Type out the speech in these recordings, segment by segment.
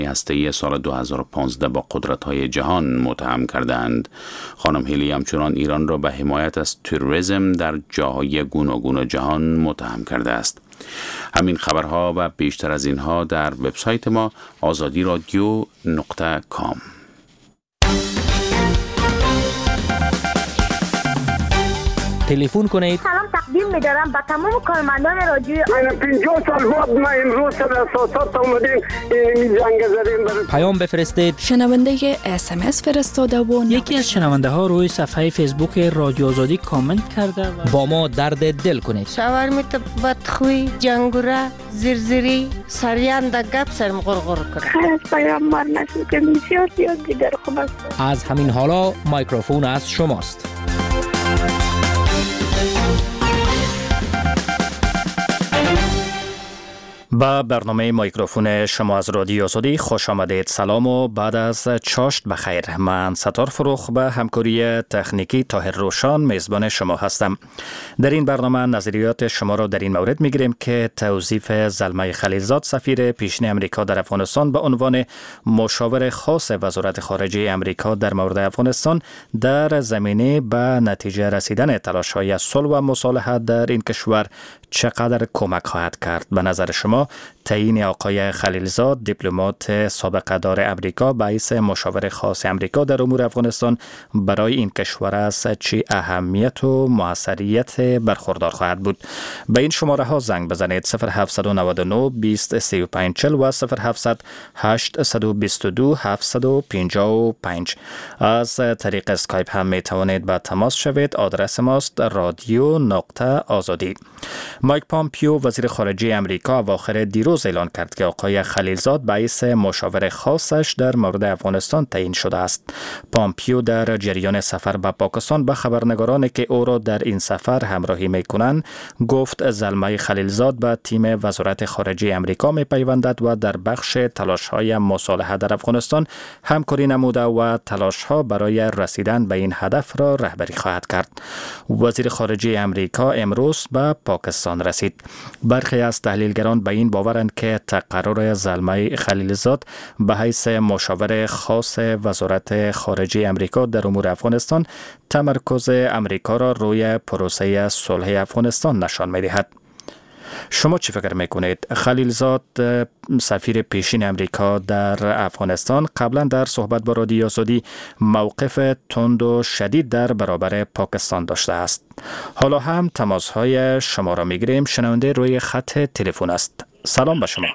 هسته‌ای سال 2015 با قدرت‌های جهان متهم کردند. خانم هیلی همچنان ایران را به حمایت از تروریسم در جاهای گوناگون جهان متهم کرده است. همین خبرها و بیشتر از اینها در وبسایت ما azadiradio.com. تلفن کنید. سلام تقدیم می‌دارم به تمام کارمندان رادیو. 50 سال بعد ما امروز سر اساسات اومدیم این جنگ زدیم. پیام بفرستید. شنونده SMS فرستاده و یکی از شنونده ها روی صفحه فیسبوک رادیو آزادی کامنت کرده و با ما درد دل کنید. شاورمیت بدخوی، جنگوره، زرزری، سریان در گپ سرم غرغر کرد. خیلی از پیام مار نشد که بسیار دیگر خوب است. از همین حالا مایکروفون از شماست. با برنامه مایکروفون شما از رادیو آزادی خوش آمدید. سلام و بعد از چاشت بخیر. من ستار فروخ به همکاری تکنیکی طاهر روشان میزبان شما هستم. در این برنامه نظریات شما را در این مورد میگیریم که توظیف زلمه خلیلزاد سفیر پیشین امریکا در افغانستان به عنوان مشاور خاص وزارت خارجه امریکا در مورد افغانستان در زمینه به نتیجه رسیدن تلاش‌های صلح و مصالحه در این کشور چقدر کمک خواهد کرد؟ به نظر شما تعیین آقای خلیلزاد دیپلمات سابقه دار امریکا به حیث مشاور خاص امریکا در امور افغانستان برای این کشور است چه اهمیت و موثریت برخوردار خواهد بود؟ به این شماره ها زنگ بزنید 0799 20 35 40 و 0700 822 755. از طریق اسکایپ هم می توانید با تماس شوید. آدرس ماست radio.azadi. مایک پامپیو وزیر خارجه امریکا اواخر دیروز اعلان کرد که آقای خلیلزاد به حیث مشاور خاصش در مورد افغانستان تعیین شده است. پامپیو در جریان سفر به پاکستان به خبرنگارانی که او را در این سفر همراهی می‌کنند گفت زلمه خلیلزاد به تیم وزارت خارجه امریکا می‌پیوندد و در بخش تلاش‌های مصالحه در افغانستان همکاری نموده و تلاش‌ها برای رسیدن به این هدف را رهبری خواهد کرد. وزیر خارجه امریکا امروز به پاکستان رسید. برخی از تحلیلگران به این باورند که تقرر زلمه خلیلزاد به حیث مشاور خاص وزارت خارجه امریکا در امور افغانستان تمرکز امریکا را روی پروسه صلح افغانستان نشان می‌دهد. شما چی فکر میکنید؟ خلیلزاد سفیر پیشین امریکا در افغانستان قبلا در صحبت با رادیو آزادی موقف تند و شدید در برابر پاکستان داشته است. حالا هم تماس‌های شما را میگیریم. شنونده روی خط تلفن است. سلام به شما.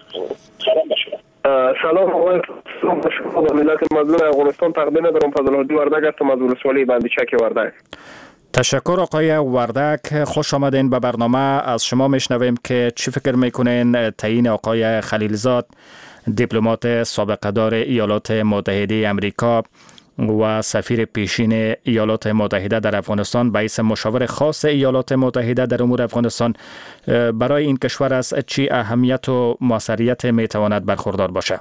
سلام آقای شما به ملت مظلوم افغانستان تقدیم ندارم. فضل وردک هستم از ولسوالی بندیچک وردک. تشکر آقای وردک، خوش آمدین به برنامه. از شما میشنویم که چی فکر میکنین تعیین آقای خلیلزاد دیپلمات سابقه دار ایالات متحده امریکا و سفیر پیشین ایالات متحده در افغانستان به حیث مشاور خاص ایالات متحده در امور افغانستان برای این کشور است چی اهمیت و موثریت میتواند برخوردار باشه؟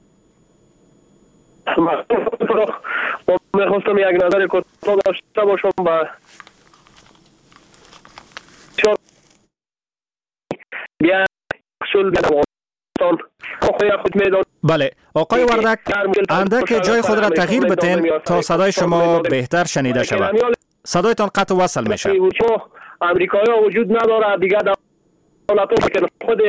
میخواستم یک نظر کوتاه داشته باشم و بیا اصول افغانستان خود میدان. بله آقای وردک، اندک جای خود را تغییر بتین تا صدای شما بهتر شنیده شود. صدایتان قطع و وصل میشه. امریکایی وجود نداره دیگه دولت‌ها که خود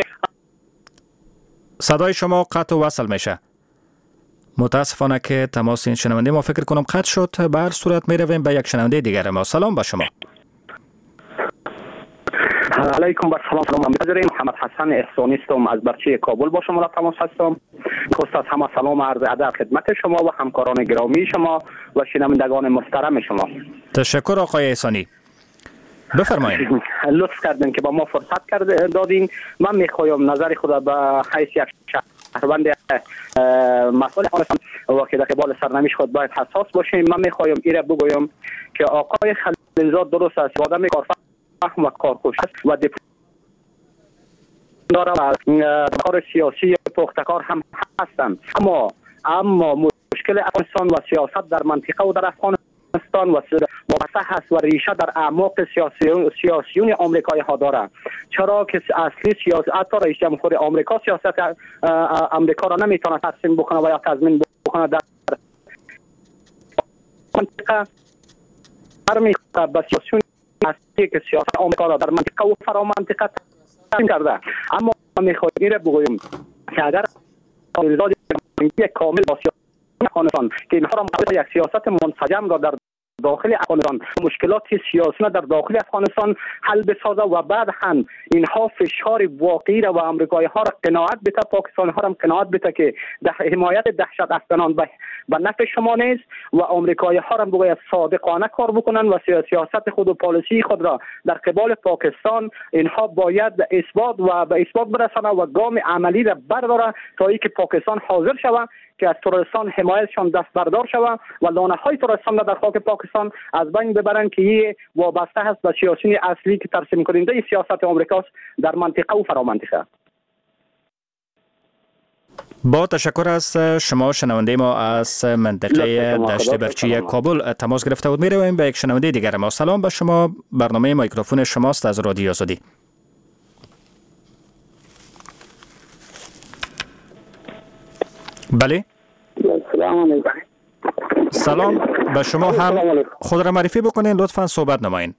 صدای شما قطع و وصل میشه. متاسفانه که تماس این شنونده ما فکر کنم قطع شد. به هر صورت می رویم به یک شنونده دیگر ما. سلام با شما. علیکم و سلام. محمد حسن احسانی هستم از برچه کابل با شما تماس هستم. خواست از همه سلام عرض ادب خدمت شما و همکاران گرامی شما و شنوندگان محترم شما. تشکر آقای احسانی. بفرمایید. لطف کردین که با ما فرصت دادین. من میخوایم نظر خود به حیث یک شهروند مسائل افغانستان و که در قبال سرنوشت خود باید حساس باشیم. من میخوایم ایره بگویم که آقای خلیلزاد درست است، آدم کارفهم و کارکش است و کار سیاسی پختکار هم هستند، اما مشکل افغانستان و سیاست در منطقه و در افغانستان پاکستان و وابسته هست و ریشه در اعماق سیاسیون آمریکایی ها داره. چرا که اصلی سیاست حتی رئیس جمهور آمریکا سیاست آمریکا را نمیتونه ترسیم بکنه و یا تضمین بکنه در منطقه. برمیخواد به سیاسیون اصلی که سیاست آمریکا را در منطقه و فرامنطقه تضمین کرده. اما میخواد این را بگویم که اگر یک کامل با سیاست افغانستان که اینها را یک سیاست منسجم را در داخل افغانستان مشکلات سیاسی در داخل افغانستان حل بسازه و بعد هم اینها فشار واقعی را و امریکایی ها را قناعت بده، پاکستانی ها را قناعت بده که حمایت دهشت افغانان به نفع شما نیست و امریکایی ها را باید صادقانه کار بکنن و سیاست خود و پالیسی خود را در قبال پاکستان اینها باید به اثبات برسانه و گام عملی را برداره تا اینکه پاکستان حاضر شود که از تروریستان حمایتشان دست بردار شود و لانه های تروریستان در خاک پاکستان از بین ببرن که این وابسته هست به سیاسیون اصلی که ترسیم کننده سیاست آمریکاست در منطقه و فرامنطقه. با تشکر از شما شنونده ما از منطقه دشت برچی کابل تماس گرفته بود. میرویم به یک شنونده دیگر ما. سلام به شما، برنامه میکروفون شماست از رادیو آزادی. بله. سلام به شما هم. خود را معرفی بکنین لطفا، صحبت نمایین.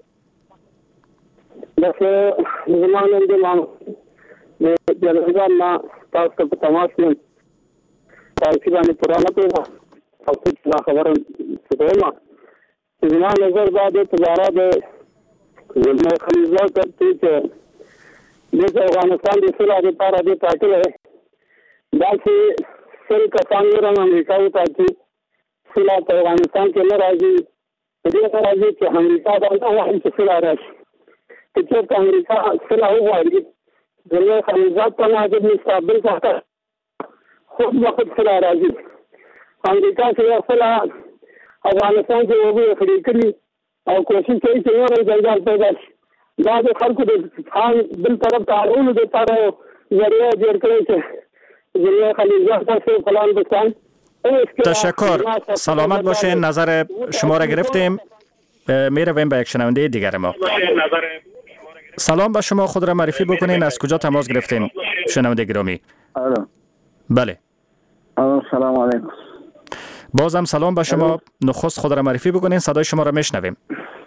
تاسو په تماس کې تاسو باندې پرانه کوم تاسو څنګه خبره کوم چې زما نظر دا د تجارت د ولنه خلیزه ته چې د افغانستان د سره د لپاره د پاتې دا چې سل کسان رنګ امریکا ته چې سلا په افغانستان کې نه راځي دې راځي چې امریکا دا وايي چې سلا راځي چې امریکا سلا وایي دنیا خلیزات په نظر مستقبل څخه خود وخت سره راځي. امریکا چې خپل افغانستان کې وګړي خري کړي او کوشش کوي چې نور ځای پیدا شي. دا د خلکو د خان بل طرف تعاون د لپاره ذریعہ جوړ کړی چې دنیا خلیزات څخه فلان بسان. تشکر، سلامت باشین. نظر شما را گرفتیم. میرویم به یک شنونده دیگر ما. سلام به شما، خود را معرفی بکنین. از کجا تماس گرفتین شنونده گرامی؟ بله. سلام علیکم. بازم سلام به شما. نخست خود را معرفی بکنین، صدای شما را میشنویم.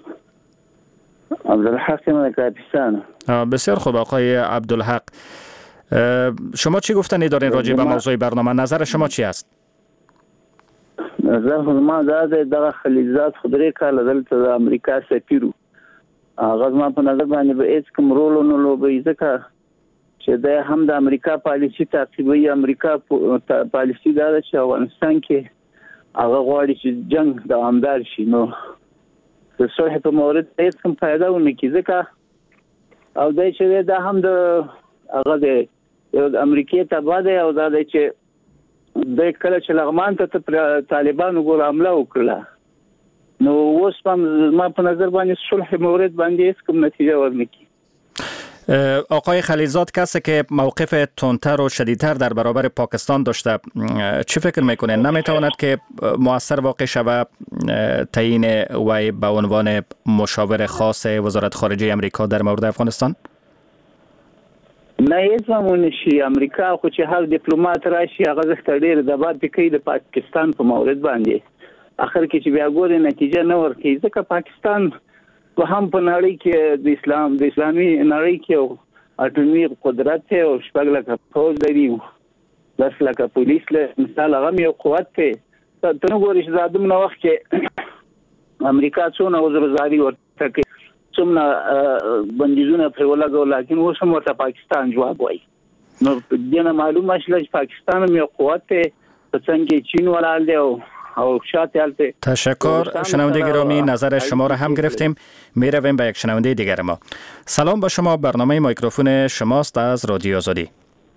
عبدالحق ملکاتیستان. بسیار خوب آقای عبدالحق، شما چی گفتنی دارین راجع به موضوع برنامه؟ نظر شما چی است؟ نظر ما دا خلیزات خودری کاله دلته د امریکا سفیرو هغه ما په نظر باندې به هیڅ کوم رول نه لوبي، ځکه چې د هم د امریکا پالیسي تعقیبوي. امریکا پالیسي دا ده چې افغانستان کې هغه غواړي چې جنگ دوامدار شي، نو د صلح په مورد هیڅ کوم فایده ونه کړي، ځکه او دا چې دا هم د هغه د امریکای تبع دی او دا چې د کله چې لغمان ته طالبانو ګور حمله وکړه، نو اوس ما په نظر باندې صلح مورد باندې هیڅ کوم نتیجه ورنکړي. آقای خلیزات، کسی که موقف تندتر و شدیدتر در برابر پاکستان داشته، چی فکر میکنه نمیتواند که مؤثر واقع شود تعیین وی به عنوان مشاور خاص وزارت خارجه امریکا در مورد افغانستان؟ نه هیڅ ممکن شي. امریکا خو چې هر دیپلومات راشي هغه زخت ډیر د باد کوي د پاکستان په مورد باندې، اخر کې چې بیا ګوري نتیجه نه ورکړي، ځکه پاکستان په هم په نړۍ کې د اسلامي نړۍ کې اټومي قدرت او شپږ لکه پوځ لري، 10 لکه پولیس له مثال هغه یو قوت ته ته ګوري چې زادم نو وخت کې امریکا څونه وزرزاري ورته کوي، څومره بندیزونه پر ولګو، لکه اوس هم ورته پاکستان جواب وایي. نو دنه معلومه شله چې پاکستان هم یو قوت ته څنګه چین ولال دی او شاته البته. تشکر شنونده گرامی، نظر شما را هم گرفتیم. میرویم به یک شنونده دیگر ما. سلام به شما، برنامه میکروفون شماست از رادیو آزادی.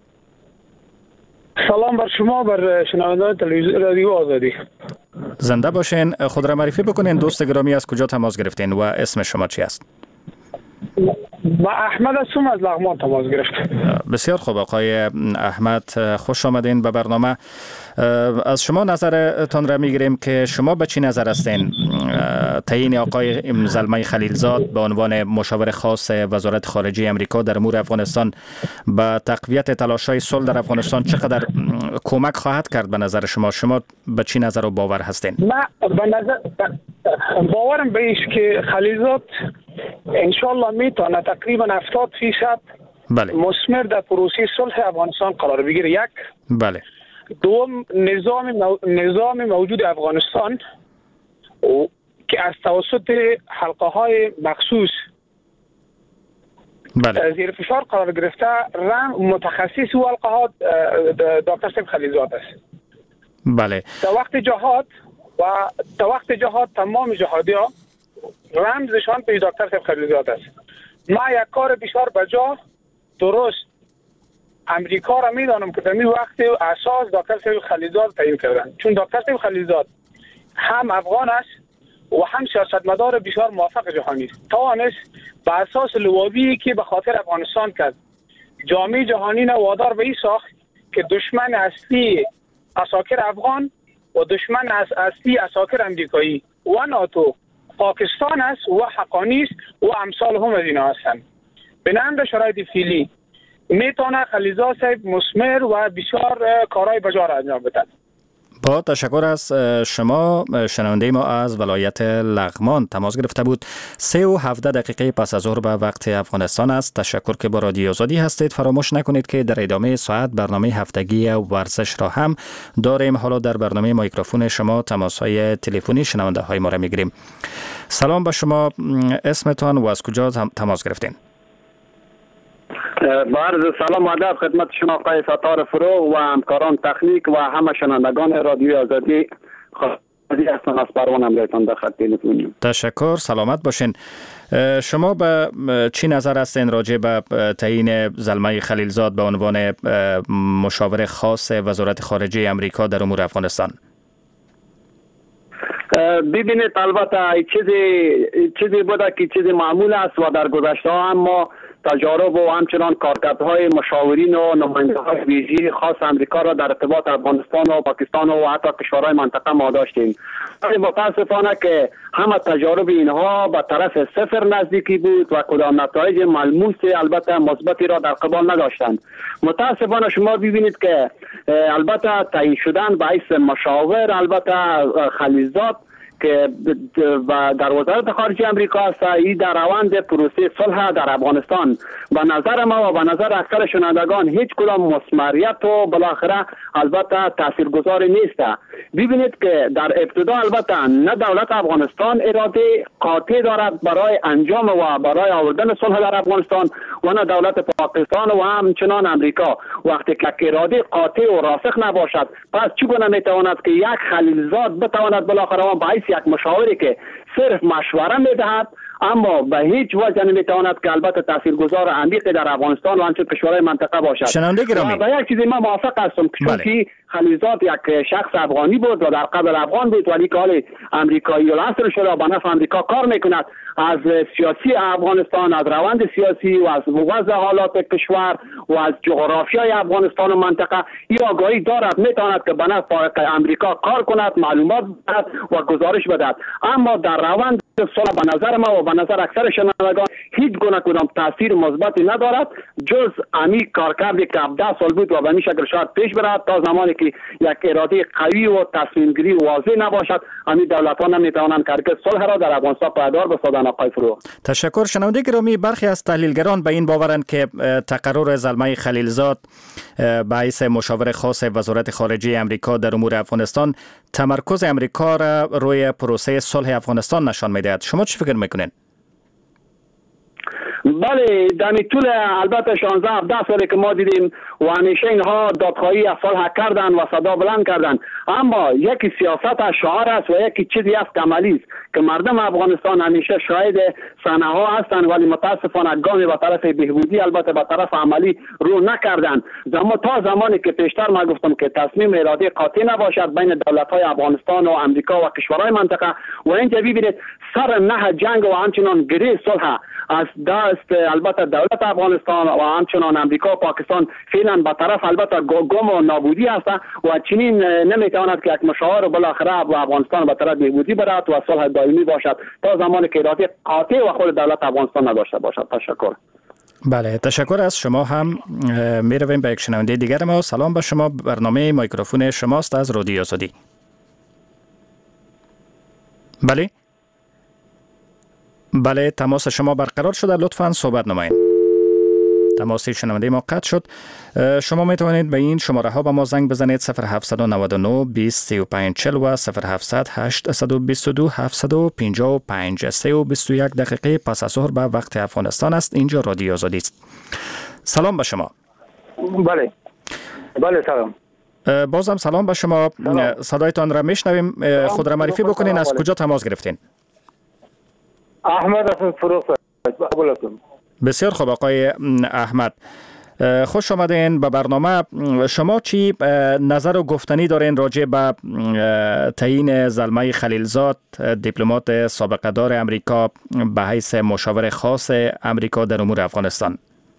سلام بر شما، بر شنوندگان تلویزیون رادیو آزادی. زنده باشین. خود را معرفی بکنین دوست گرامی، از کجا تماس گرفتین و اسم شما چی است؟ با احمد هستم از لغمان تماس گرفت. بسیار خوب آقای احمد، خوش آمدین به برنامه. از شما نظرتان را میگیریم که شما به چی نظر هستین تعیین آقای زلمه خلیلزاد به عنوان مشاور خاص وزارت خارجه امریکا در امور افغانستان به تقویت تلاش‌های صلح در افغانستان چقدر کمک خواهد کرد به نظر شما؟ شما به چی نظر و باور هستین؟ من به نظر باورم به ایست که خلیلزاد انشالله میتونه تقریبا 70% بله مثمر در پروسه صلح افغانستان قرار بگیره. یک. بله. دوم، نظام موجود افغانستان که از توسط حلقه های مخصوص بله زیر فشار قرار گرفته، متخصص و حلقه ها دکتر صاحب خلیلزاد است. بله. تا وقت جهاد تمام جهادی ها رمزشان به دکتر صاحب خلیلزاد است. ما یک کار بسیار بجا درست امریکا را میدانم که در این وقت اساس دکتر صاحب خلیلزاد تعیین کردن، چون دکتر صاحب خلیلزاد هم افغان است و هم سیاستمدار بسیار موفق جهانی است. توانست به اساس لوابی که به خاطر افغانستان کرد جامعه جهانی را وادار به این ساخت که دشمن اصلی اساکر افغان و دشمن اصلی اساکر امریکایی و ناتو پاکستان است و حقانی است و امثال هم از اینا هستند. بنابراین شرایط فعلی میتونه خلیلزاد صاحب مثمر و بسیار کارهای بجا را انجام بده. با تشکر از شما. شنونده ما از ولایت لغمان تماس گرفته بود. 3:17 دقیقه پس از ظهر به وقت افغانستان است. تشکر که با رادیو آزادی هستید. فراموش نکنید که در ادامه ساعت برنامه هفتگی ورزش را هم داریم. حالا در برنامه میکروفون شما تماس‌های تلفنی شنونده های ما را میگیریم. سلام به شما، اسمتان و از کجا تماس گرفتین؟ با عرض سلام و ادب خدمت شما آقای ستار فرو و همکاران تکنیک و همه شنوندگان رادیو آزادی. خواهی هستم از پروان امریکان در خط تلفنی. تشکر، سلامت باشین. شما به چی نظر هستین راجع به تعیین زلمه خلیلزاد به عنوان مشاور خاص وزارت خارجه امریکا در امور افغانستان؟ ببینید، البته چیزی بوده که چیزی معمول است و در گذشته هم ما تجارب و همچنان کارکردهای مشاورین و نماینده‌های ویژه خاص امریکا را در ارتباط افغانستان و پاکستان و حتی کشورهای منطقه ما داشتیم. ولی متاسفانه که همه تجارب اینها به طرف صفر نزدیکی بود و کدام نتایج ملموس البته مثبتی را در قبال نداشتند. متاسفانه شما ببینید که البته تعیین شدن به حیث مشاور البته خلیلزاد که در وزارت خارجه امریکا است، این در روند پروسه صلح در افغانستان به نظر ما و به نظر اکثر شنوندگان هیچ کدام مثمریت و بالاخره البته تاثیرگذار نیست. ببینید که در ابتدا البته نه دولت افغانستان اراده قاطع دارد برای انجام و برای آوردن صلح در افغانستان و نه دولت پاکستان و همچنان امریکا. وقتی که اراده قاطع و راسخ نباشد، پس چگونه میتواند که یک خلیلزاد بتواند بالاخره با یک مشاوری که صرف مشوره میدهد اما به هیچ وجه نمیتواند که البته تاثیرگذار عمیق در افغانستان و همچنین کشورهای منطقه باشد. شنونده گرامی، و یک چیزی ما موافق هستم که خلیلزاد یک شخص افغانی بود و در قبل افغان بود، ولی که حالی امریکایی الاصل شده و به نفع امریکا کار میکند. از سیاسی افغانستان، از روند سیاسی و از وضع حالات کشور و از جغرافیای افغانستان و منطقه این آگاهی دارد، میتواند که به نفع امریکا کار کند، معلومات بدهد و گزارش بدهد. اما در روند صلح به نظر ما و به نظر اکثر شنوندگان هیچ گونه کدام تاثیر مثبتی ندارد جز عمیق کارکردی که 17 سال بود و به این شکل شاید پیش برود تا زمانی که یک اراده قوی و تصمیم گیری واضح نباشد. همین دولت‌ها نمیتوانند که صلح را در افغانستان پایدار بسازند. آقای فرو، تشکر. شنونده گرامی، برخی از تحلیلگران به این باورند که تقرر زلمه خلیلزاد به حیث مشاور خاص وزارت خارجه امریکا در امور افغانستان تمرکز امریکا را روی پروسه صلح افغانستان نشان می‌دهد. شما چی فکر می‌کنین؟ بله، در طول البته 16-17 سالی که ما دیدیم و همیشه اینها دادخواهی صلح کردن و صدا بلند کردن. اما یکی سیاست شعار است و یکی چیزی است عملی است که مردم افغانستان همیشه شاهد صحنه ها هستند، ولی متاسفانه گامی به طرف بهبودی البته به طرف عملی رو نکردند. تا زمانی که پیشتر ما گفتم که تصمیم اراده قاطع نباشد بین دولت های افغانستان و امریکا و کشورهای منطقه و اینجا ببینید سر نه جنگ و همچنان گری صلح از دست البته دولت افغانستان و همچنان امریکا و پاکستان فعلا به طرف البته گم و نابودی است و چنین نمیتواند که یک مشاور بالاخره و افغانستان به طرف بهبودی برد و صلح دائمی باشد تا زمانی که اراده قاطع و خود دولت افغانستان نداشته باشد. تشکر. بله، تشکر از شما هم. می رویم به یک شنونده دیگر ما. سلام به شما، برنامه میکروفون شماست از رادیو آزادی. بله، تماس شما برقرار شده، لطفاً صحبت نمایید. تماس شنونده ما قطع شد. شما می توانید به این شماره ها به ما زنگ بزنید 0799 20 35 40 و 0700 822 755 3:21 دقیقه پس از ظهر به وقت افغانستان است. اینجا رادیو آزادی است. سلام به شما. بله سلام. بازم سلام به شما. صدایتان را میشنویم. خود را معرفی بکنین. از کجا تماس گرفتین؟ احمد از فروخ. بسیار خوب آقای احمد، خوش آمدین به برنامه. شما چی نظر و گفتنی دارین راجع به تعیین زلمه خلیلزاد، دیپلمات سابقه دار امریکا، به حیث مشاور خاص امریکا در امور افغانستان؟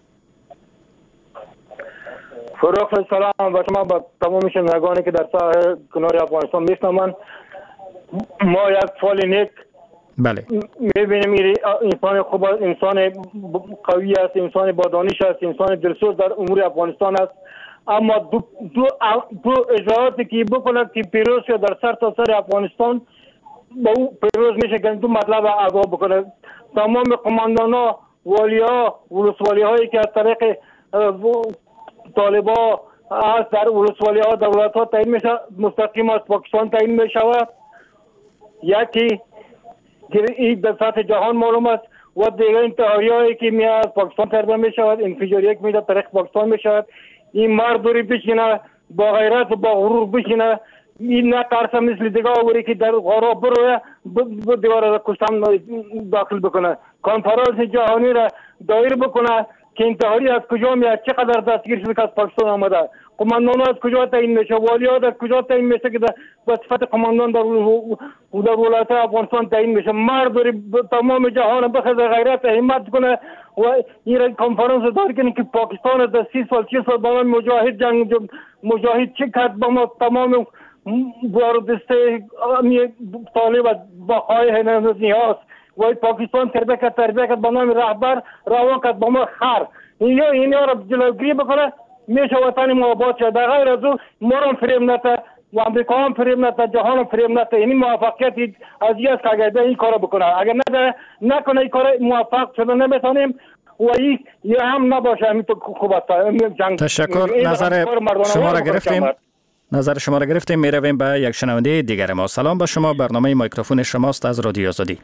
فروخ سلام به شما، با تمام شنوندگانی که در ساحل کنار افغانستان میشنوند. ما یک فعال نیک بله میبینیم انسان خوب، انسان قوی است، انسان با دانش است، انسان دلسوز در امور افغانستان است. اما دو اجراعاتی که بکنند که پیروز شد در سر تا سر افغانستان با او پیروز میشه که دو مطلب ادا بکنه. تمام قماندان‌ها، والی‌ها، ولسوالی‌هایی که از طریق طالبان از در ولسوالی‌ها دولت‌ها تعیین میشه، مستقیم از پاکستان تعیین میشود. یکی این در سطح جهان معلوم است و دیگر انتحاریایی که می از پاکستان کرده می شود، انفجاری که می در طریق پاکستان می شود. این مردوری بشینه با غیرت و با غرور بشینه، این نه ترسه مثل دیگه آوری که در غارا بروه دیگر را کشتم داخل بکنه، کنفرانس جهانی را دایر بکنه که انتحاری از کجا میاد، چقدر دستگیر شده که از پاکستان آمده، قماندان از کجا تعیین میشه، والی ها از کجا تعیین میشه که به صفت قماندان در ولایت افغانستان تعیین میشه. مردوری تمام جهان بخواد غیرت همت کنه و این کنفرانس دار کنه که پاکستان در 30 سال 40 سال با مجاهد جنگ مجاهد چه کرد، با ما تمام بار دسته طالب با خواهی نیاز و پاکستان تربیت کرد با نام رهبر روان کرد با ما خر. اینیا را جلوگیری بکنه میشه وطن ما آباد شد. در غیر از او ما را فریب نده و امریکا هم فریب نده، جهان هم فریب نده. یعنی موفقیت از این است که اگر این کار بکنه، اگر نکنه این کار موفق شده نمیتونیم و این هم نباشه. همینطور خوب است. تشکر. نظر شما را گرفتیم. نظر شما را گرفتیم. می رویم به یک شنونده دیگر ما. سلام به شما، برنامه میکروفون شماست از رادیو آزادی.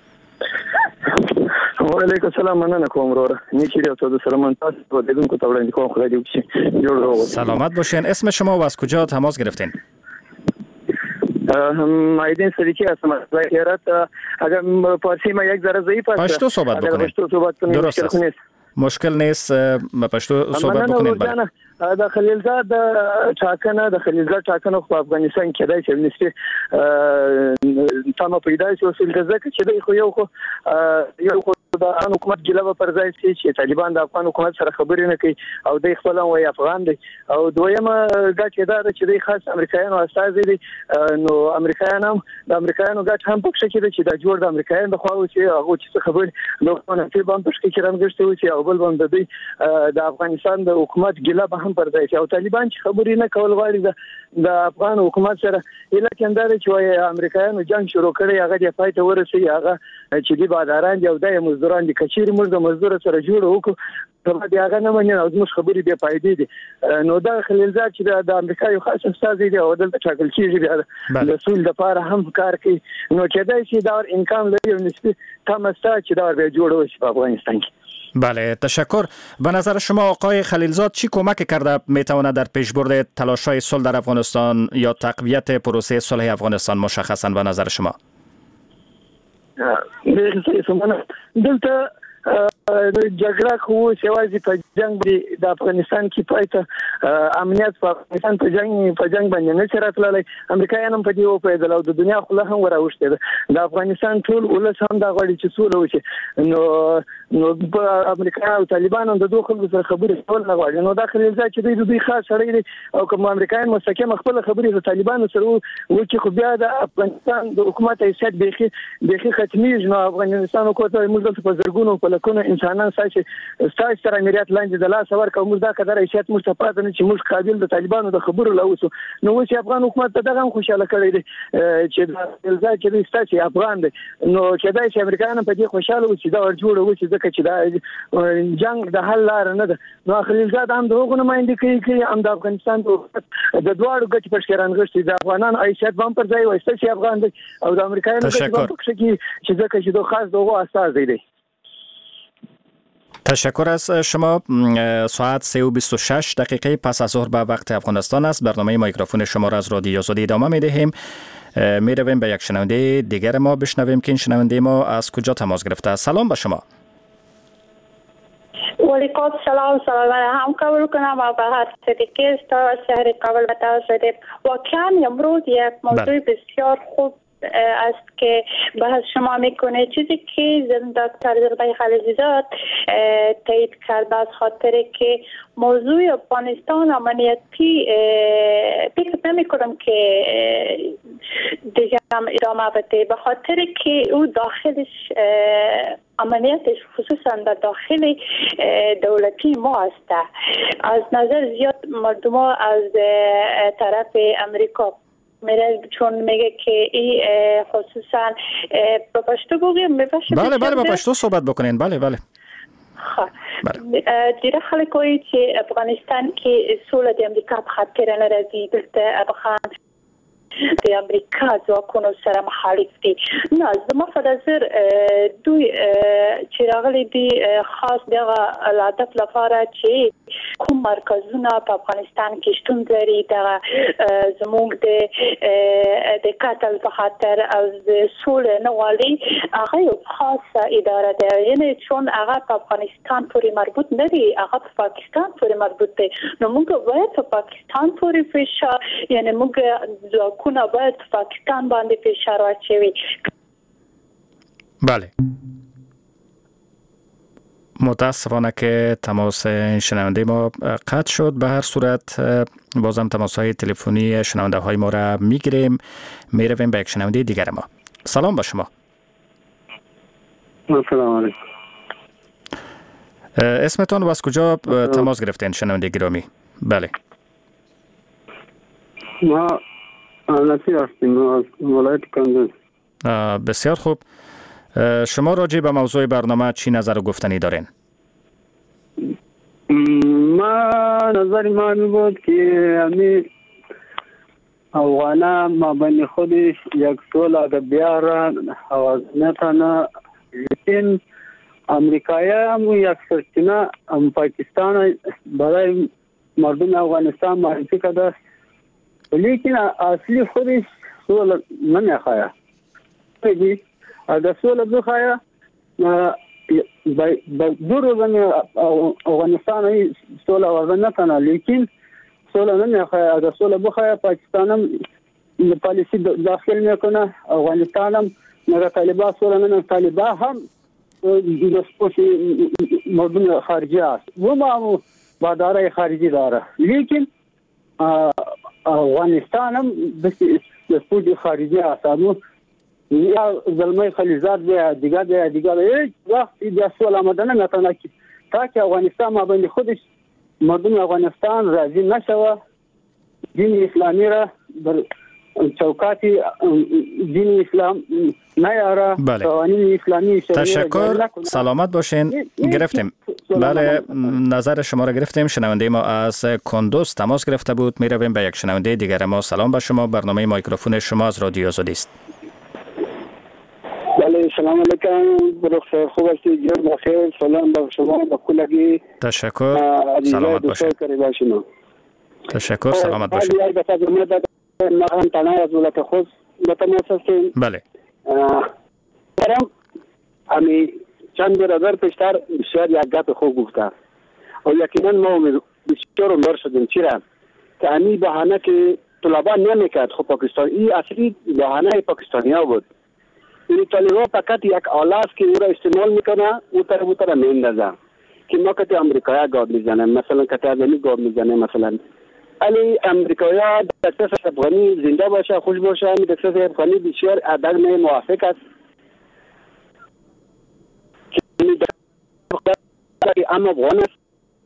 وعلیکم السلام، مننه کوم وروره. نیکی دی تاسو سره من تاسو په دې کو ته وړاندې کوم. خدای دې وکړي جوړ راوړي. سلامت باشین. اسم شما و از کجا تماس گرفتین؟ مایدین صدیقی هستم از هرات. اگر فارسی ما یک ذره ضعیف است، پشتو صحبت بکنید. درست است، مشکل نیست. به پشتو صحبت بکنید. بله. د خلیلزاد ټاکنه په افغانستان کې دای چې نسبی تمه پیدا شو ځکه چې دوی خو یو د حکومت ګلوه پر ځای چې طالبان د افغان حکومت سره خبرې نه کوي او دوی خپل وایي افغان دي. او دویمه ګټه دا ده چې دوی خاص امریکایانو استازي دي، نو امریکایان هم د امریکایانو ګټه هم پکښ کې ده چې د جوړ د امریکایانو د خوا چې هغه چې خبرې نو نه په باندې پکښ کې رانګشته و چې او بل باندې دوی د افغانستان د حکومت ګلوه هم پر ځای او طالبان چې خبرې نه کول غواړي د افغان حکومت سره الیکن دا چې وایي امریکایانو جنگ شروع کړي، هغه د پای ته ورسېږي، هغه چې دی باداران دی او د مزدوران دي. کچېر موږ د مزدور سره جوړ وکړو په دې هغه نه مني او زموږ خبرې به پایدې دي. نو دا خلیلزاد چې د امریکا یو خاص استاد دی او دلته ټاکل کیږي د سول د لپاره هم کار کوي، نو کېدای شي دا امکان لري او نسبي تمستا چې دا به جوړ وشي په افغانستان کې. بله، تشکر. به نظر شما آقای خلیلزاد چی کمک کرده میتواند در پیشبرد تلاش‌های صلح در افغانستان یا تقویت پروسه صلح افغانستان مشخصاً به نظر شما؟ دلته جګړه خو سیوازي په جنگ د افغانستان کې پایته امنیت په افغانستان په جنگ باندې نه چرته امریکایان هم په دې او په دلو د دنیا خله هم وراوښته د افغانستان ټول ولس هم دا غواړي چې سوله وشي نو امریکا او طالبان هم د دوه خلکو سره خبرې کول نه غواړي نو داخلي ځای چې دوی خاص سړی دي او کوم امریکایان مستقیم خپل خبرې د طالبان سره و چې خو بیا د افغانستان د حکومت حیثیت بيخي ختمي نو افغانستان کو ته موږ په زرګونو په لکونو انسانان ساتي سره امریت لاندې د لاس ور کوم دا قدر حیثیت مستفاد نه چې موږ قابل د طالبانو د خبرو لاوسو نو چې افغان حکومت دغه خوشاله کړی دی چې د ځای چې د ستاسي افغان دی نو چې دای چې امریکایان په دې خوشاله و چې دا ورجوړ و چې ځکه چې دا جنگ د حل لار نه ده نو خلیلزاد هم دغه نمائندګي کوي هم د افغانستان د دوړو ګټ پر شران غشتي د افغانان حیثیت هم پر ځای وایي چې افغان دی او د امریکایانو په پکښ کې چې ځکه چې دوه خاص دغه اساس دی. تشکر از شما. ساعت 3:26 دقیقه پس از ظهر به وقت افغانستان است. برنامه میکروفون شما را از رادیو آزادی ادامه می‌دهیم. می‌رویم به یک شنونده دیگر ما بشنویم که این شنونده ما از کجا تماس گرفته است. سلام به شما. وعلیکم السلام. سلام هم قبول کنم و به هر صدیقی است و شهر قبول بتوسط واقعا امروز یک موضوع بسیار خوب است که بحث شما میکنه چیزی که دکتر زربای خلیلزاد تایید کرده از خاطر که موضوع افغانستان امنیتی فکر نمی کنم که دیگه هم ادامه بده به خاطر که او داخلش امنیتش خصوصا در داخل دولتی ما است از نظر زیاد مردم از طرف امریکا میره چون میگه که این خصوصا با پشتو بگیم بله با پشتو صحبت بکنین. بله دیره خلقوی که افغانستان که سوله دی امریکا بخاطر نرازی دلته افغان د امریکا ځواکونو سره مخالف دي نه زما په نظر دوی چې راغلي دي خاص دغه هدف لپاره چې کوم مرکزونه په افغانستان کې شتون لري دغه زموږ د قتل په خاطر او د سولې نه غواړي هغه یو خاصه اداره ده یعنی چون هغه په افغانستان پورې مربوط نه دي هغه په پاکستان پورې مربوط دي نو موږ باید په پاکستان پورې فشار یعنی موږ کنه باید پاکستان باندې فشار واچوي. بله متاسفانه که تماس شنونده ما قطع شد. به هر صورت بازم تماس های تلفنی شنونده های ما را میگیریم. میرویم به یک شنونده دیگر ما. سلام با شما. سلام علیکم. اسمتون و از کجا تماس گرفتین شنونده گرامی؟ بله ما نصیر هستیم از ولایت کندز. بسیار خوب. شما راجع به موضوع برنامه چی نظر و گفتنی دارین؟ نظر ما می بود که همین افغانا ما بین خودش یک سول اگر بیارن آواز نتانه لیکن امریکایی هم یک سرچینه پاکستان برای مردم افغانستان معرفی کرده لیکن اصلی خودش سول نمیخواه. اگر سول بخواه دو روزن افغانستان سول آواز نتانه لیکن سول نمیخواه. اگر سول بخواه پاکستان هم پالیسی داخل میکنه افغانستان هم مگر طالبان سول نمیخواه. طالبان هم دستپوش مردم خارجی است و ما باداره خارجی داره لیکن افغانستان هم دستپوش خارجی است. یا زلمه خلیلزاد بیا دیگر هیچ وقت بیا سوال آمده نمیتونه تا که افغانستان ما بین خودش مردم افغانستان راضی نشوه دین اسلامی را بر چوکاتی دین اسلام نیاره. قوانین اسلامی تشکر. سلامت باشین. گرفتیم. بله نظر شما را گرفتیم. شنونده ما از کندوز تماس گرفته بود. می رویم به یک شنونده دیگر ما. سلام به شما. برنامه میکروفون شما از رادیو آزادی است. بله سلام علیکم. بخیر خوب هستی؟ جان بخیر. سلام به شما و کلگی. تشکر. سلامت باشید. تشکر. سلامت باشید. ما هم تنها از ولایت خوست متماس هستیم. بله. برام امی چند برادر پیشتر بسیار یک گپ خوب گفته و یقینا ما بسیار امیدوار شدیم چرا که امی بهانه که طلبا نمیکرد. خب پاکستان این اصلی بهانه پاکستانی ها بود. این طالبا فقط یک آله است که او را استعمال میکنه او طرف میندازه که ما کتی امریکایی گاب میزنه، مثلا کتی ازمی گاب میزنه. مثلا علی امریکایی دکتر افغانی زنده باشه خوش باشه. دکتر افغانی بسیار ادب موافق است اما افغان است.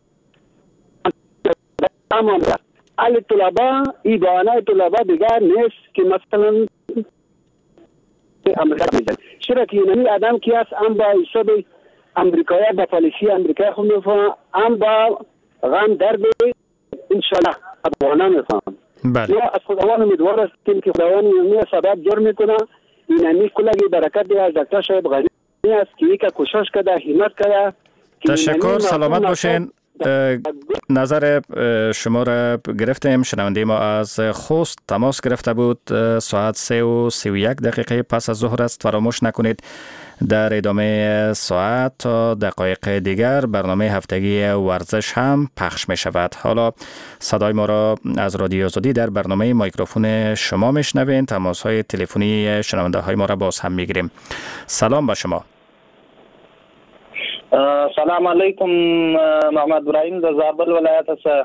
اما علی طلبا این بهانه طلبا دیگر نیست که مثلا امریکا میزنه. چرا که اینمی آدم کی است هم با حساب امریکایی به پالیسی امریکایی خود میفهمه هم با غم درد انشالله افغانان میفهمه. بله. ما از خداوند امیدوار هستیم که خداوند اینمی سبب جور میکنه. اینمی کلگی برکت از دکتر شایب غنی است که یک کوشش کرده همت کرده. تشکر. سلامت باشین. نظر شما را گرفتیم. شنونده ما از خوست تماس گرفته بود. ساعت 3:31 پس از ظهر است. فراموش نکنید در ادامه ساعت تا دقایق دیگر برنامه هفتگی ورزش هم پخش می شود. حالا صدای ما را از رادیو آزادی در برنامه میکروفون شما می شنوین. تماس های تلفنی شنونده های ما را باز هم می گیریم. سلام با شما. سلام علیکم. محمد ابراهیم د زابل ولایت څخه.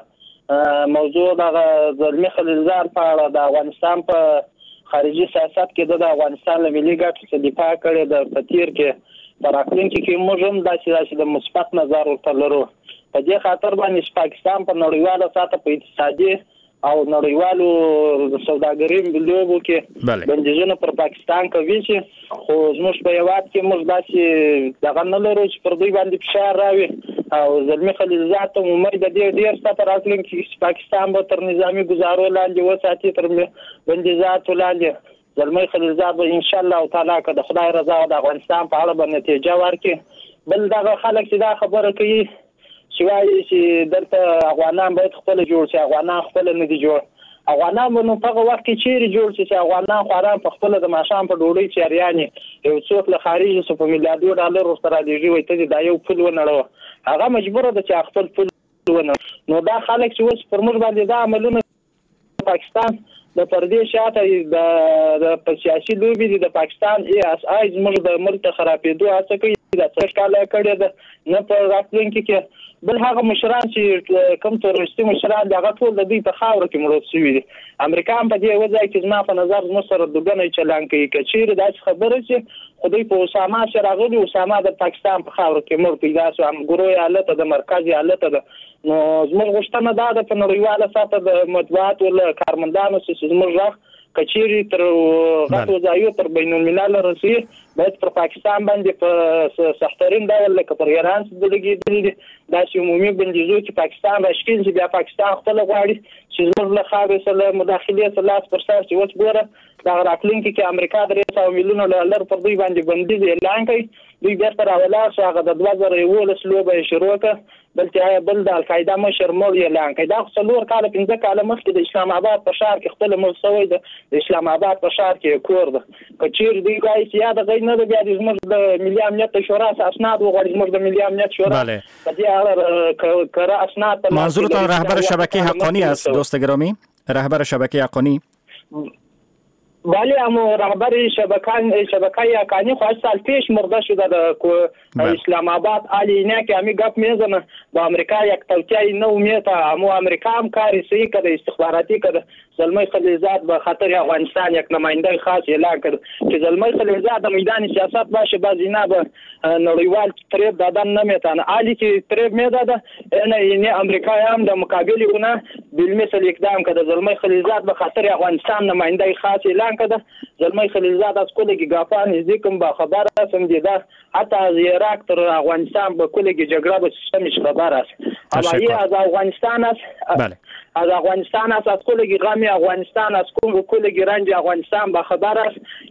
موضوع د زلمی خلیلزاد په اړه د افغانستان په خارجي سیاست کې د افغانستان له ملي ګټو څخه دفاع کړې د پتیر کې راتلونکي کې موږ هم داسې د مثبت نظر ورته لرو. په دې خاطر باندې پاکستان په نړیواله سطح په اقتصادي او نړیوالو سوداګرۍ لوبو کې بندیزونه پر پاکستان کوي چې خو زموږ په هیواد کې موږ داسې دغه نه لرو چې پر دوی باندې فشار راوي. او زلمی خلیلزاد ته امید د دې ډېر ستر راتلونکي کې پاکستان به تر نظامی گزارو لاندې وساتي، تر بندیزاتو لاندې. زلمی خلیلزاد به ان شاء الله تعالی که د خدای رضا او د افغانستان په اړه به نتیجه ورکړي. بل دغه خلک چې دا خبره کوي چې وایي چې دلته افغانان باید خپل جوړ شي، افغانان خپل نه دي جوړ. افغانان به نو په هغه وخت کې چیرې جوړ شي چې افغانان خواران په خپل د ماښام په ډوډۍ چاریانې یو څوک له خارجي څخه په میلیاردو ډالر ورسره لېږي وایي ته دا یو پل ونړوه. هغه مجبوره ده چې خپل پل ونړوه. نو دا خلک چې اوس پر موږ باندې دا عملونه پاکستان د پردې شاته د سیاسي لوبې دي د پاکستان ASI زموږ د ملک خرابېدو هڅه کوي. دا څه کاله کړې ده نه په راتلونکي کې. بل هغه مشران چې کوم تروریستي مشران دغه ټول د دوی په خاوره کې مړ شوي دي. امریکا هم په دې وځای کې زما په نظر زموږ سره دوګنی چلان کوي. که چیرې داسې خبره چې خو دوی په اسامه چې راغلي، اسامه د پاکستان په خاوره کې مړ پیدا شو، همګروی حالت د مرکزي حالت ده. نو زموږ غوښتنه دا ده په نړیواله سطح د مطبوعاتو له کارمندانو چې زموږ غږ کچيري تر غټو ځایو تر بین الملل رسي باید پر پاکستان باندې په سخترین ډول لکه پر ایران څخه لګیدل دي. دا چې عمومي بندیزو چې پاکستان راشکین چې بیا پاکستان خپل غواړي چې زموږ له خاورې سره مداخله سلاس پر سر چې اوس ګوره دا راتلونکي کې امریکا د 300 میلیونو ډالر پر دوی باندې بندیز اعلان کړي. دوی بیرته راولاړ شو، هغه د 2011 لوبه شروع کړه. بلکې بل د القاعده مشر مړ اعلان کړي. دا خو څلور کاله 15 کاله مخکې د اسلام آباد په شهر کې خپل مړ شوی د اسلام آباد په شهر کې کور ده. کچیر دی غای چې یاد غي نه بیا د زموږ د ملي امنیت شورا اسناد وغوړي. زموږ د ملي امنیت شورا په دې اړه کړه اسناد. منظورتان رهبر شبکه حقانی است دوست گرامی؟ رهبر شبکه حقانی؟ بله، اما رهبر شبکه حقانی خو سال پیش مرده شده در اسلام آباد. علی نه که همی گپ میزنه با امریکا یک توطئه نو میته. اما امریکا هم کاری صحیح کرده، استخباراتی کرده. زلمی خلیلزاد به خاطر افغانستان یک نماینده خاص اعلان کرد که زلمی خلیلزاد در میدان سیاست باشه، باز اینا به نړیوال تریب دادن نمیتن. علی که تریب میداده نه امریکا هم د مقابل اونه بالمثل اقدام کرده. زلمی خلیلزاد به خاطر افغانستان نماینده خاص اعلان کرده. زلمی خلیلزاد از کلگی گافان نزدیکم با خبر هستم دیده، حتی از عراق تا افغانستان به کلگی جگره به سیستمش خبر است. اما این از افغانستان است. بله. از افغانستان است، از کلگی غمی افغانستان است، کلگی رنج افغانستان با خبر است.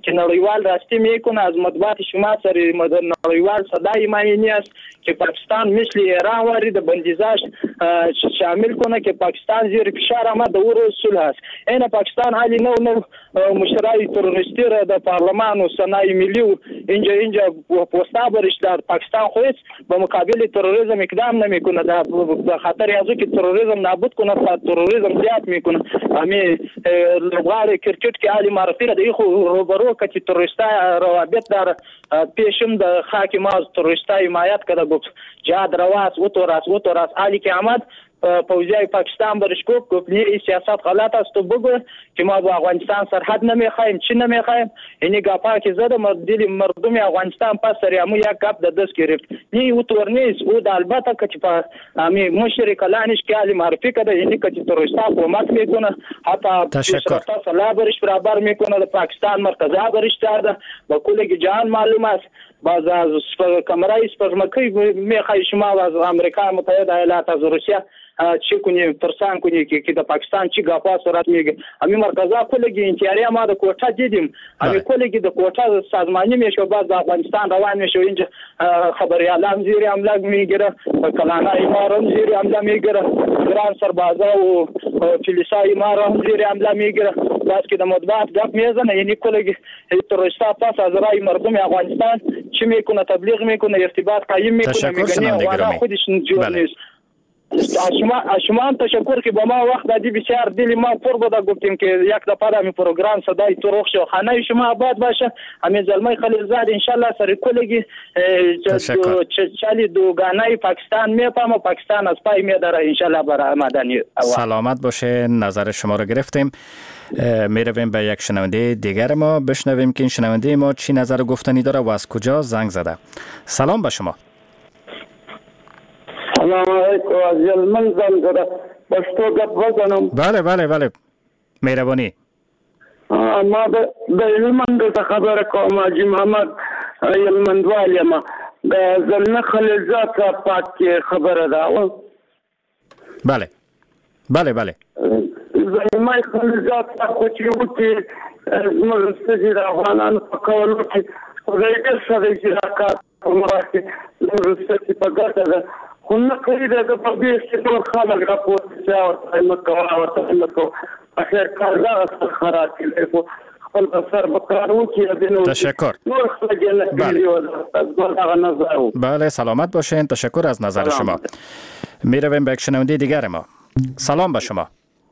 که نړیوال راستی میکنه از مطبوعات شما سر نړیوال صدای معنی است که پاکستان مثل ایران وارد بندیزش شامل کنه که پاکستان زیر فشار آمد و رسول است. این پاکستان حالی نو مشرای تروریستی را در پارلمان و سنای ملی و اینجا پوستا برش در پاکستان خودش به مقابل تروریسم اقدام نمیکنه، در خطر ازو که تروریسم نابود کنه و تروریسم زیاد میکنه. همین لوبغاړي کرکټ کې عالی معرفي ده خو روبرو کچ تروریستا روابط در پیشم د خاک ماز تروریستا حمایت کړه ګوت جهاد رواز و تراس عالی که آمد فوجای پاکستان برش گفت این سیاست غلط است و بگو که ما با افغانستان سرحد نمیخوایم چی نمیخوایم. اینی گپا که زده دل مردم افغانستان پس سریامو یک گپ د دست گرفت نی او تور نیست او د البته که په امی مشرک لانش که علی معرفی کده اینی که تروریستا حکومت میکنه حتی شرطا صلاح برش برابر میکنه د پاکستان مرکزا برش داده با کل جهان معلوم است. باز از کمرای سپرمکی میخوای شما از امریکا متحده ایالات از روسیه چی کنی ترسان کنی که در پاکستان چی گپا صورت میگه. امی مرکزا کلگی انتیاری ما در کوټه دیدیم امی کلگی در کوټه سازمانی میشه باز افغانستان روان میشه اینجا خبریالان زیر حمله میگیره کلانا ایمارم زیر حمله میگیره گران سربازا و فلیسا ایمارم زیر حمله میگیره باز که در مطبوعات گپ میزنه یعنی کلگی تروریستا پس از رای مردم افغانستان چی میکنه تبلیغ میکنه ارتباط قایم میکنه میگنی والا خودش جور نیست. شما تشکر که با ما وقت دادی بسیار دل ما پر بوده گفتیم که یک دفعه همین پروگرام صدای تروخ شو خانه شما آباد باشه همین زلمه خلیلزاد انشالله سر کلگی چالی دوگانه پاکستان میپام و پاکستان از پای میداره انشالله برای مدنی سلامت باشه. نظر شما رو گرفتیم. میرویم به یک شنونده دیگر ما بشنویم که این شنونده ما چی نظر گفتنی داره و از کجا زنگ زده. سلام به شما. سلام علیکم. از یلمن زنگ زده باشتو گپ بزنم. بله مهربانی. ما د یلمن د خبر کوم حاجی محمد یلمن والی ما د زلمه خلیلزاد پاک خبره ده. بله زلمه خلیلزاد خو چې وتی زموږ ستاسو د افغانانو په کولو کې خدای دې سره اجراکات کومه چې په ګټه ده خو نه کوي د په دې چې ټول خلک راپورته شي او مکو اخر کار دا خراب کړي خپل اثر بکارو کې تشکر. بله سلامت باشین. تشکر از نظر شما. میرویم به یک شنونده دیگر ما. سلام به شما.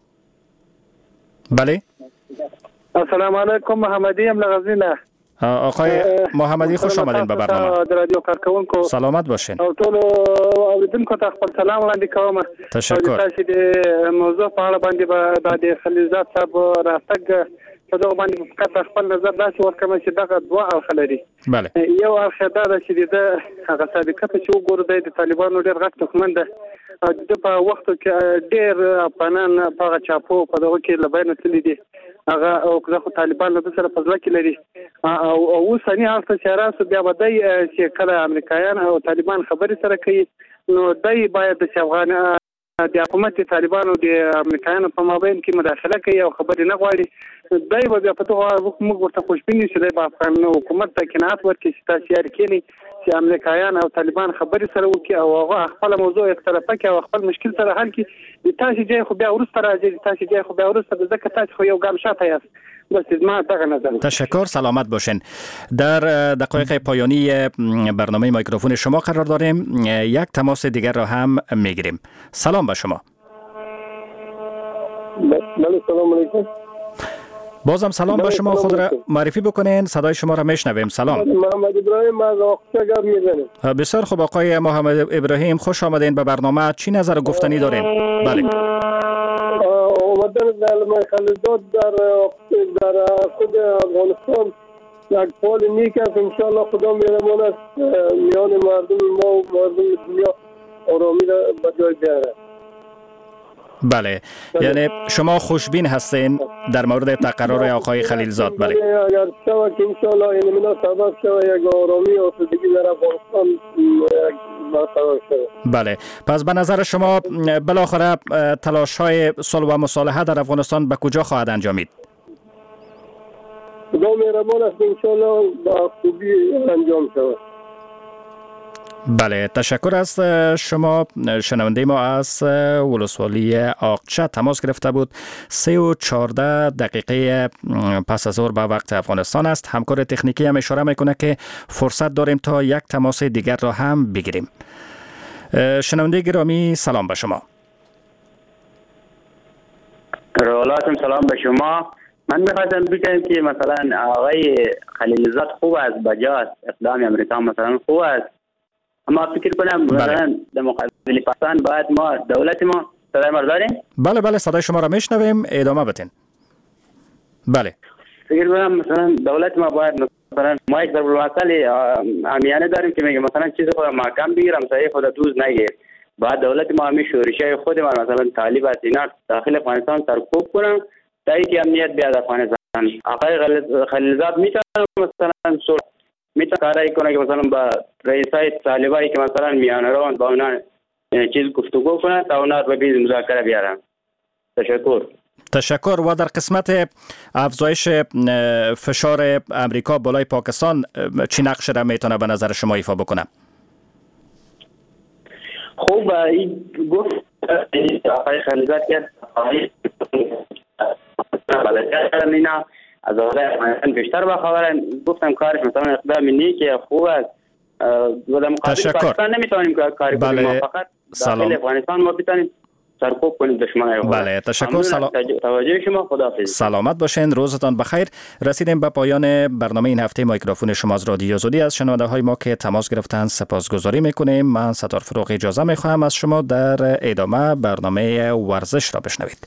بله السلام علیکم. محمدی ام لغزینه. آقای محمدی خوش آمدین به برنامه. در رادیو کارکونکو سلامت باشین. او ټول اوریدونکو ته خپل سلام وړاندې کوم. تشکر. تاسو د موضوع په اړه باندې د خلیلزاد صاحب راتګ په دغه باندې فقط خپل نظر داسې ورکوم چې دغه دوه اړخ لري. بله. یو اړخ دا ده چې د هغه سابقه چې وګورو د طالبانو ډېر غټ دښمن ده. د په وخت کې ډېر افغانان په چاپو په دغه کې لباین تللی دي هغه او خو طالبان له سره په ځل کې لري او اوسنی حالت چې راځي بیا بدای چې کله امریکایان او طالبان خبرې سره کوي نو دای باید د افغان د حکومت طالبانو د امریکایانو په مابین کې مداخله کوي او خبرې نه غواړي. دای به بیا په توګه موږ ورته خوشبیني چې د افغان حکومت ته قناعت ورکړي چې تاسو یې کېنی چې امریکایان او طالبان خبرې سره وکړي او هغه خپل موضوع یک طرفه کې او خپل مشکل سره حل کړي. تاسو چې خو بیا ورسته راځي تاسو چې خو بیا ورسته ځکه تاسو خو یو ګام شاته یاست. تشکر. سلامت باشین. در دقایق پایانی برنامه میکروفون شما قرار داریم. یک تماس دیگر را هم میگیریم. سلام به شما. سلام علیکم. بازم سلام به شما. خود را معرفی بکنین. صدای شما را میشنویم. سلام. محمد ابراهیم از آقچگار میزنم. بسیار خوب آقای محمد ابراهیم خوش آمدین به برنامه. چی نظر گفتنی دارین؟ بله. اومدن زلمه خلیلزاد در خود افغانستان یک فعال نیک است. انشاءالله خدا مهربان است میان مردم ما و مردم دنیا آرامی را به جای بیاره. بله یعنی شما خوشبین هستین در مورد تقرار آقای خلیلزاد. بله اگر شود که انشاءالله این منا سبب شود یک آرامی و آسودگی در افغانستان برقرار شود. بله پس به نظر شما بالاخره تلاش های صلح و مصالحه در افغانستان به کجا خواهد انجامید؟ خدا مهربان است انشالله با خوبی انجام شود. بله، تشکر از شما. شنونده ما از ولسوالی آقچه تماس گرفته بود. 3:14 دقیقه پس از ظهر به وقت افغانستان است. همکار تکنیکی هم اشاره میکنه که فرصت داریم تا یک تماس دیگر را هم بگیریم. شنونده گرامی سلام به شما. رولاتم سلام به شما. من می‌خواستم بگم که مثلا آقای خلیلزاد خوب است، بجاست، اقدام امریکا مثلا خوب است، اما فکر کنم مثلا در مقابل پاکستان باید ما دولت ما صدای ما داریم؟ بله صدای شما را میشنویم، ادامه بدین. بله فکر کنم مثلا دولت ما باید مثلا ما یک ضرورت عامیانه داریم که میگه مثلا چیز خود محکم بگیرم صحیح خود دوز نگیر. بعد دولت ما همین شورشای خود ما مثلا طالب از اینا داخل افغانستان سرکوب کنم تا اینکه امنیت بیاد افغانستان. آقای خلیلزاد میتونه مثلا میتونه کاری کنه که مثلا با رئیسای طالبایی که مثلا میانه رو با اونا چیز گفتگو کنه تا اونا رو به مذاکره بیارن. تشکر. و در قسمت افزایش فشار امریکا بالای پاکستان چی نقش را میتونه به نظر شما ایفا بکنه؟ خوب این گفت آقای خلیلزاد که اینا از آقای بیشتر بخبرن. گفتم کارش مثلا اقدام نیکه خوب است. تشکر. نمیتونیم کاری کنیم، فقط داخل افغانستان ما بتونیم سرکوب کنیم دشمنای خود. بله تشکر. توجه شما، خداحافظ. سلامت باشین، روزتان بخیر. رسیدیم به پایان برنامه این هفته. میکروفون شما از رادیو آزادی. از شنونده های ما که تماس گرفتن سپاسگزاری میکنیم. من ستار فروغ اجازه میخواهم از شما در ادامه برنامه ورزش را بشنوید.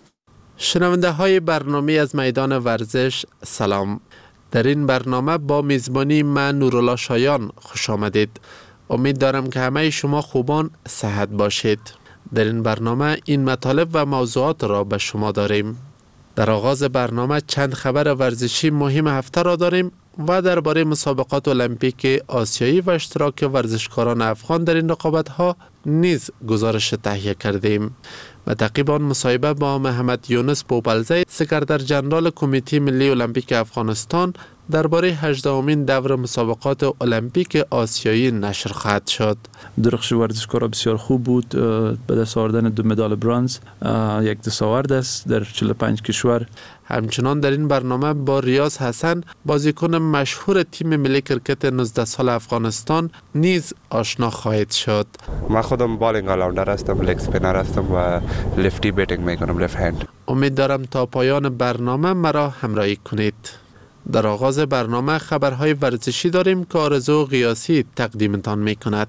شنونده های برنامه از میدان ورزش سلام. در این برنامه با میزبانی من نورالله شایان خوش آمدید. امید دارم که همه شما خوبان صحت باشید. در این برنامه این مطالب و موضوعات را به شما داریم. در آغاز برنامه چند خبر ورزشی مهم هفته را داریم و درباره مسابقات المپیک آسیایی و اشتراک ورزشکاران افغان در این رقابت‌ها نیز گزارش تهیه کردیم. و تعقیب آن مصاحبه با محمد یونس بوپلزی، سکرتر جنرال کمیته ملی المپیک افغانستان درباره 18مین دور مسابقات المپیک آسیایی نشر خواهد شد. درخش ورزشکارا بسیار خوب بود. به دست آوردن 2 مدال برنز یک دستاورد است در 45 کشور. همچنان در این برنامه با ریاض حسن، بازیکن مشهور تیم ملی کرکت 19 سال افغانستان نیز آشنا خواهید شد. من خودم بالینگ آلاوندر هستم، لگ اسپینر هستم و لفتی بیتینگ میکنم، لفت هند. امید دارم تا پایان برنامه مرا همراهی کنید. در آغاز برنامه خبرهای ورزشی داریم که آرزو قیاسی تقدیمتان میکند.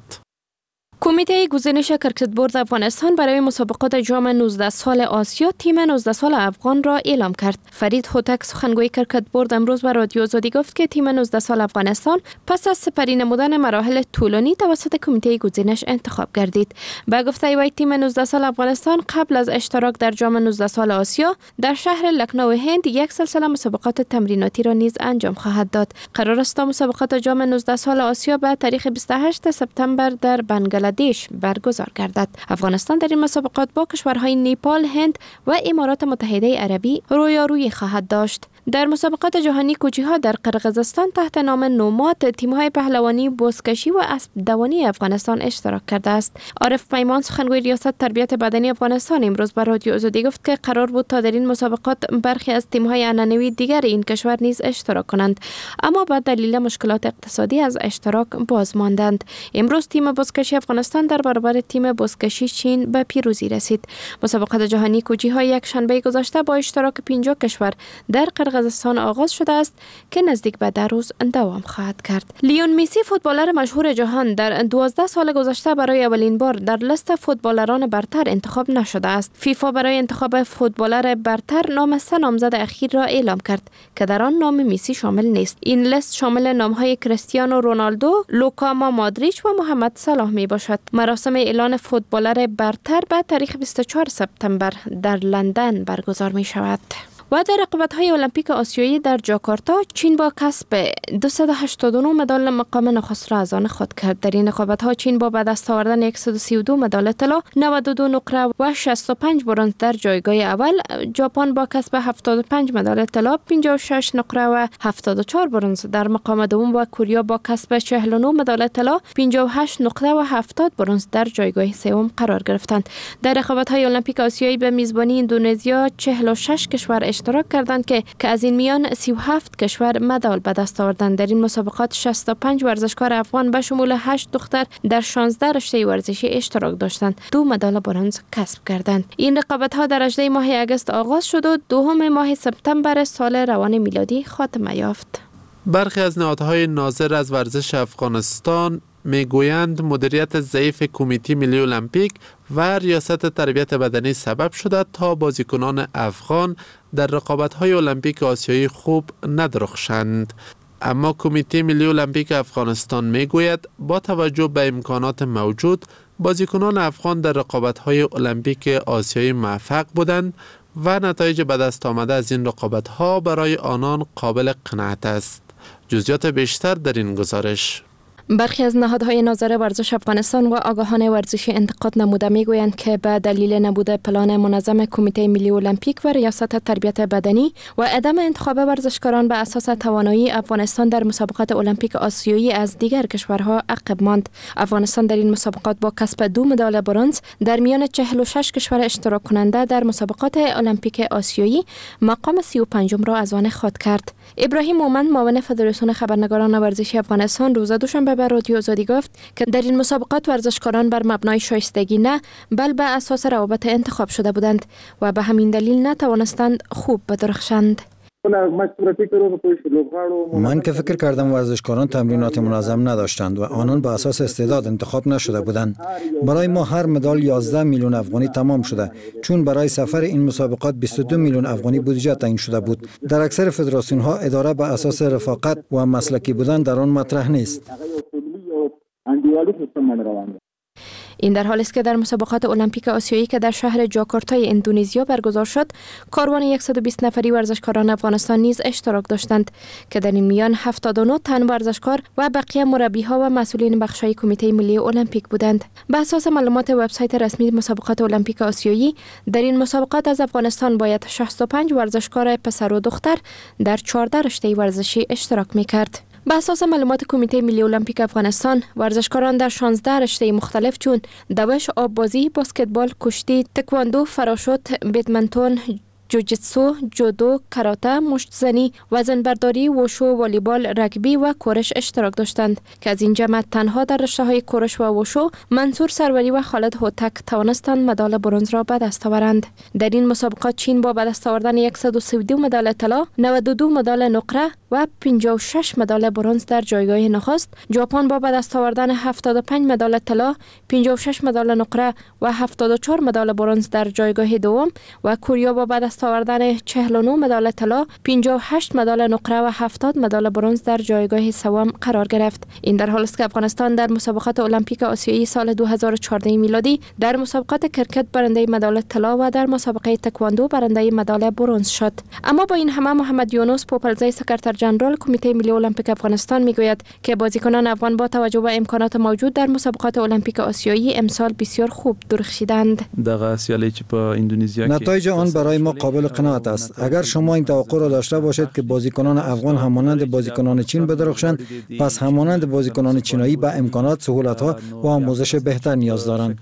کمیته گزینش کرکت بورد افغانستان برای مسابقات جام 19 سال آسیا تیم 19 سال افغان را اعلام کرد. فرید هوتک سخنگوی کرکت بورد امروز به رادیو آزادی گفت که تیم 19 سال افغانستان پس از سپری نمودن مراحل طولانی توسط کمیته گزینش انتخاب گردید. با گفته وی تیم 19 سال افغانستان قبل از اشتراک در جام 19 سال آسیا در شهر لکنو هند یک سلسله مسابقات تمریناتی را نیز انجام خواهد داد. قرار است مسابقات جام 19 سال آسیا به تاریخ 28 سپتامبر در بنگلادش برگزار گردد. افغانستان در این مسابقات با کشورهای نیپال، هند و امارات متحده عربی رویارویی خواهد داشت. در مسابقات جهانی کوچی‌ها در قرقیزستان تحت نام نوماد تیم‌های پهلوانی، بزکشی و اسب دوانی افغانستان اشتراک کرده است. عارف پیمان سخنگوی ریاست تربیت بدنی افغانستان امروز به رادیو آزادی گفت که قرار بود تا در این مسابقات برخی از تیم‌های عنعنوی دیگر این کشور نیز اشتراک کنند، اما به دلیل مشکلات اقتصادی از اشتراک باز ماندند. امروز تیم بزکشی افغانستان در برابر تیم بزکشی چین به پیروزی رسید. مسابقات جهانی کوچی‌ها یک شنبه گذشته با اشتراک 50 کشور در قرقیزستان آغاز شده است که نزدیک به 10 روز دوام خواهد کرد. لیون مسی فوتبالر مشهور جهان در 12 سال گذشته برای اولین بار در لیست فوتبالران برتر انتخاب نشده است. فیفا برای انتخاب فوتبالر برتر نام 3 نامزد اخیر را اعلام کرد که در آن نام مسی شامل نیست. این لیست شامل نام‌های کریستیانو رونالدو، لوکا مادریچ و محمد صلاح می باشد. مراسم اعلان فوتبالر برتر به تاریخ 24 سپتامبر در لندن برگزار می شود. و در رقابت‌های المپیک آسیایی در جاکارتا چین با کسب 289 مدال مقام نخست را از آن خود کرد. در این رقابت‌ها چین با به دست آوردن 132 مدال طلا، 92 نقره و 65 برنز در جایگاه اول. ژاپن با کسب 75 مدال طلا، 56 نقره و 74 برنز در مقام دوم و کره با کسب 49 مدال طلا، 58 نقره و 70 برنز در جایگاه سوم قرار گرفتند. در رقابت‌های المپیک آسیایی به میزبانی اندونزیا 46 کشور اشتراک کردند که از این میان 37 کشور مدال به دست آوردند. در این مسابقات 65 ورزشکار افغان به شمول 8 دختر در 16 رشته ورزشی اشتراک داشتند. 2 مدال برنز کسب کردند. این رقابت‌ها در 18 ماه اگست آغاز شد و 2 ماه سپتامبر سال روان میلادی خاتمه یافت. برخی از نهادهای ناظر از ورزش افغانستان میگویند مدیریت ضعیف کمیته ملی المپیک و ریاست تربیت بدنی سبب شده تا بازیکنان افغان در رقابت‌های المپیک آسیایی خوب ندرخشند. اما کمیته ملی المپیک افغانستان میگوید با توجه به امکانات موجود بازیکنان افغان در رقابت‌های المپیک آسیایی موفق بودند و نتایج به دست آمده از این رقابت‌ها برای آنان قابل قناعت است. جزئیات بیشتر در این گزارش. برخی از نهادهای ناظر ورزش افغانستان و آگاهان ورزشی انتقاد نموده میگویند که به دلیل نبود پلان منظم کمیته ملی المپیک و ریاست تربیت بدنی و عدم انتخاب ورزشکاران به اساس توانایی، افغانستان در مسابقات المپیک آسیایی از دیگر کشورها عقب ماند. افغانستان در این مسابقات با کسب 2 مدال برنز در میان 46 کشور اشتراک کننده در مسابقات المپیک آسیایی مقام 35 را از آن خود کرد. ابراهیم مومند، معاون فدراسیون خبرنگاران ورزشی افغانستان، روز دوشنبه به رادیو آزادی گفت که در این مسابقات ورزشکاران بر مبنای شایستگی نه بل به اساس روابط انتخاب شده بودند و به همین دلیل نتوانستند خوب بدرخشند. من که فکر کردم ورزشکاران تمرینات منظم نداشتند و آنان به اساس استعداد انتخاب نشده بودند. برای ما هر مدال 11 میلیون افغانی تمام شده، چون برای سفر این مسابقات 22 میلیون افغانی بودجه تعیین شده بود. در اکثر فدراسیون ها اداره به اساس رفاقت و مسلکی بودن در آن مطرح نیست. این در حالی است که در مسابقات المپیک آسیایی که در شهر جاکارتای اندونزیا برگزار شد، کاروان 120 نفری ورزشکاران افغانستان نیز اشتراک داشتند که در این میان 79 تن ورزشکار و بقیه مربی‌ها و مسئولین بخش‌های کمیته ملی المپیک بودند. به اساس معلومات وبسایت رسمی مسابقات المپیک آسیایی، در این مسابقات از افغانستان باید 65 ورزشکار پسر و دختر در 14 رشته ورزشی اشتراک می‌کرد. به اساس معلومات کمیته ملی المپیک افغانستان، ورزشکاران در 16 رشته مختلف چون دوش، آببازی، بسکتبال، کشتی، تکواندو، فراشوت، بدمنتون، جوجیتسو، جودو، کاراته، مشت‌زنی، وزنبرداری، وشو، والیبال، رگبی و کورش اشتراک داشتند که از این جمع تنها در رشته‌های کورش و وشو منصور سروری و خالد هوتک توانستند مدال برنز را به دست آورند. در این مسابقات چین با به دست آوردن 132 مدال طلا، 92 مدال نقره و 56 مدال برنز در جایگاه نخست، ژاپن با به دست آوردن 75 مدال طلا، 56 مدال نقره و 74 مدال برنز در جایگاه دوم و کره با به دست آوردن 49 مدال طلا، 58 مدال نقره و 70 مدال برنز در جایگاه سوم قرار گرفت. این در حالی است که افغانستان در مسابقات المپیک آسیایی سال 2014 میلادی در مسابقات کرکت برنده مدال طلا و در مسابقه تکواندو برنده مدال برنز شد. اما با این همه محمد یونس پوپلزی، سکرتر ژنرال کمیته ملی المپیک افغانستان میگوید که بازیکنان افغان با توجه به امکانات موجود در مسابقات المپیک آسیایی امسال بسیار خوب درخشیدند. نتایج آن برای ما قابل قناعت است. اگر شما این توقع را داشته باشید که بازیکنان افغان همانند بازیکنان چین بدرخشند، پس همانند بازیکنان چینایی به امکانات، سهولت‌ها و آموزش بهتر نیاز دارند.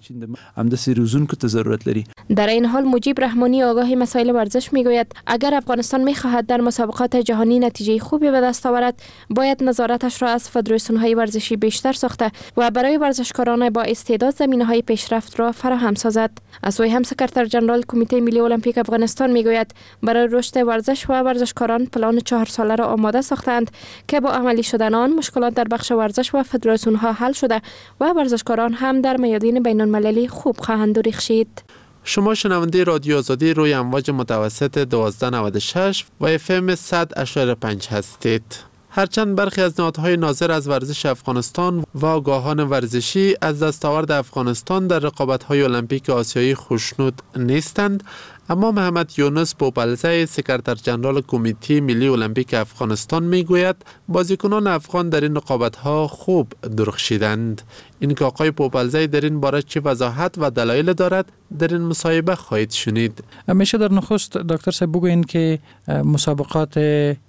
در این حال مجیب رحمانی، آگاه مسائل ورزش، میگوید اگر افغانستان می‌خواهد در مسابقات جهانی نتیجه خوبی به دست آورد، باید نظارتش را از فدراسیون‌های ورزشی بیشتر ساخته و برای ورزشکاران با استعداد زمینه‌های پیشرفت را فراهم سازد. از سوی هم سکرتر ژنرال کمیته ملی المپیک افغانستان میگوید برای رشد ورزش و ورزشکاران پلان 4 ساله را آماده ساختند که با عملی شدن آن مشکلات در بخش ورزش و فدراسیون‌ها حل شده و ورزشکاران هم در میادین بین‌المللی خوب خواهند درخشید. شما شنونده رادیو آزادی روی امواج متوسط 1296 و FM 100.5 هستید. هرچند برخی از نهادهای ناظر از ورزش افغانستان و آگاهان ورزشی از دستاورد افغانستان در رقابت‌های المپیک آسیایی خوشنود نیستند، اما محمد یونس پوپلزی سکرتر جنرال کمیته ملی المپیک افغانستان میگوید بازیکنان افغان در این رقابت‌ها خوب درخشیدند. این که آقای پوپلزی در این باره چه وضاحت و دلایل دارد در این مصاحبه خواهید شنید. میشه در نخست دکتر صاحب بگوین که مسابقات